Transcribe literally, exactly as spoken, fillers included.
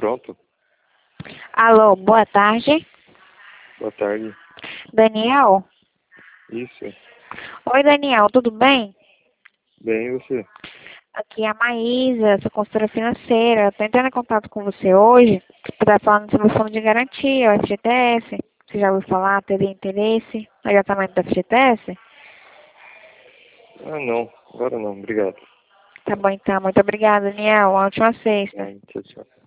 Pronto. Alô, boa tarde. Boa tarde. Daniel? Isso. Oi, Daniel, tudo bem? Bem, e você? Aqui é a Maísa, sou consultora financeira. Estou entrando em contato com você hoje para estar falando sobre o fundo de garantia, o F G T S. Você já ouviu falar, teria interesse no tratamento do F G T S? Ah, não. Agora não. Obrigado. Tá bom, então. Muito obrigada, Daniel. Uma ótima sexta. Hum, Tchau, tchau.